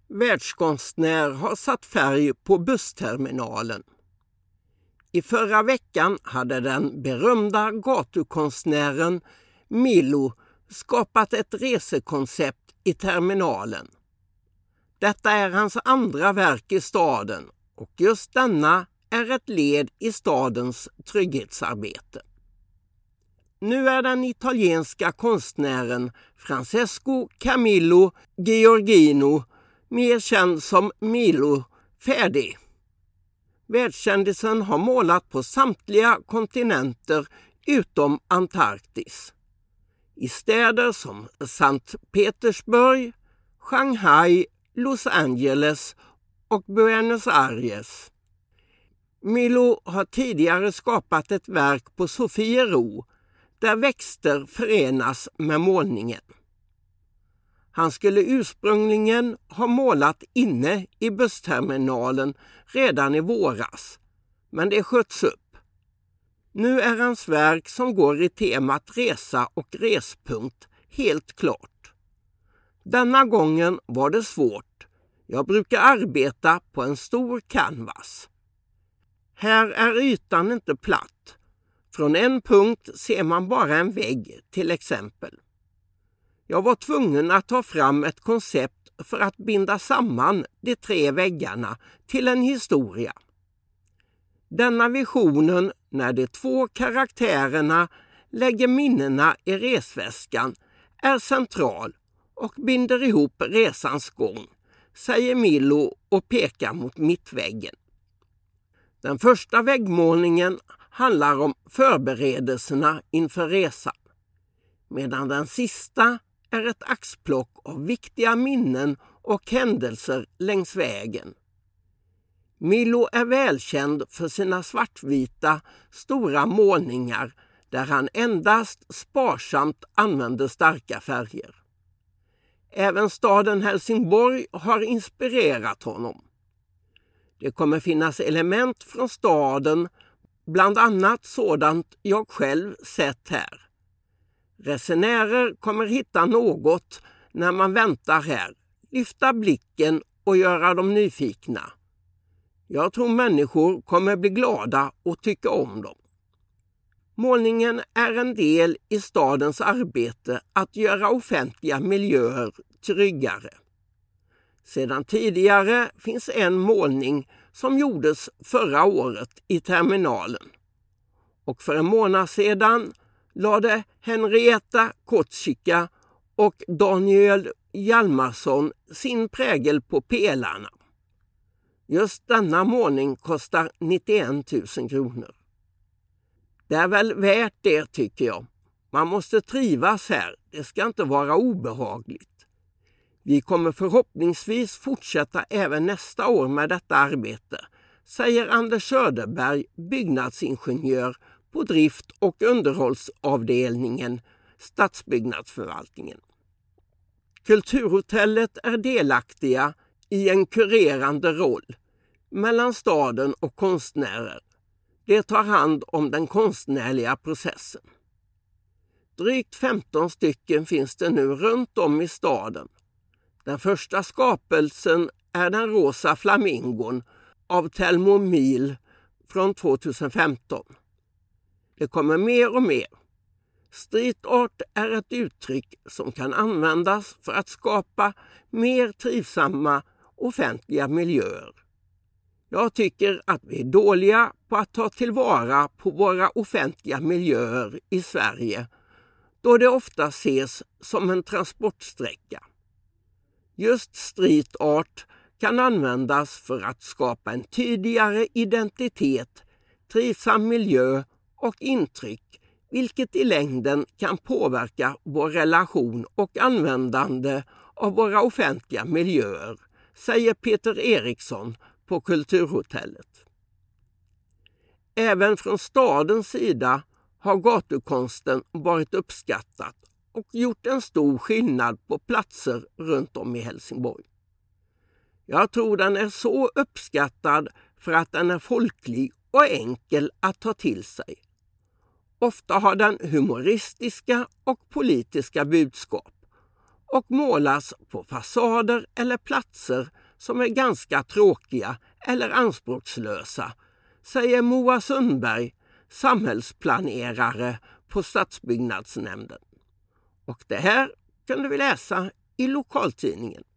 världskonstnär har satt färg på bussterminalen. I förra veckan hade den berömda gatukonstnären Milo skapat ett resekoncept i terminalen. Detta är hans andra verk i staden och just denna är ett led i stadens trygghetsarbete. Nu är den italienska konstnären Francesco Camillo Giorgino, mer känd som Milo, färdig. Världskändisen har målat på samtliga kontinenter utom Antarktis. I städer som Sankt Petersburg, Shanghai, Los Angeles och Buenos Aires. Milo har tidigare skapat ett verk på Sofiero där växter förenas med målningen. Han skulle ursprungligen ha målat inne i bussterminalen redan i våras, men det sköts upp. Nu är hans verk som går i temat resa och respunkt helt klart. Denna gången var det svårt. Jag brukar arbeta på en stor canvas. Här är ytan inte platt. Från en punkt ser man bara en vägg till exempel. Jag var tvungen att ta fram ett koncept för att binda samman de 3 väggarna till en historia. Denna visionen när de 2 karaktärerna lägger minnena i resväskan är central och binder ihop resans gång, säger Milo och pekar mot mittväggen. Den första väggmålningen handlar om förberedelserna inför resan, medan den sista är ett axplock av viktiga minnen och händelser längs vägen. Milo är välkänd för sina svartvita, stora målningar där han endast sparsamt använder starka färger. Även staden Helsingborg har inspirerat honom. Det kommer finnas element från staden, bland annat sådant jag själv sett här. Resenärer kommer hitta något när man väntar här, lyfta blicken och göra dem nyfikna. Jag tror människor kommer bli glada och tycka om dem. Målningen är en del i stadens arbete att göra offentliga miljöer tryggare. Sedan tidigare finns en målning som gjordes förra året i terminalen. Och för en månad sedan lade Henrietta Kotsika och Daniel Hjalmarsson sin prägel på pelarna. Just denna målning kostar 91 000 kronor. Det är väl värt det, tycker jag. Man måste trivas här, det ska inte vara obehagligt. Vi kommer förhoppningsvis fortsätta även nästa år med detta arbete, säger Anders Söderberg, byggnadsingenjör på drift- och underhållsavdelningen, Stadsbyggnadsförvaltningen. Kulturhotellet är delaktiga i en kurerande roll mellan staden och konstnärer. Det tar hand om den konstnärliga processen. Drygt 15 stycken finns det nu runt om i staden. Den första skapelsen är den rosa flamingon av Telmo Mil från 2015. Det kommer mer och mer. Street art är ett uttryck som kan användas för att skapa mer trivsamma offentliga miljöer. Jag tycker att vi är dåliga på att ta tillvara på våra offentliga miljöer i Sverige, då det ofta ses som en transportsträcka. Just street art kan användas för att skapa en tydligare identitet, trivsam miljö och intryck, vilket i längden kan påverka vår relation och användande av våra offentliga miljöer, säger Peter Eriksson på Kulturhotellet. Även från stadens sida har gatukonsten varit uppskattad och gjort en stor skillnad på platser runt om i Helsingborg. Jag tror den är så uppskattad för att den är folklig och enkel att ta till sig. Ofta har den humoristiska och politiska budskap och målas på fasader eller platser som är ganska tråkiga eller anspråkslösa, säger Moa Sundberg, samhällsplanerare på Stadsbyggnadsnämnden. Och det här kunde vi läsa i lokaltidningen.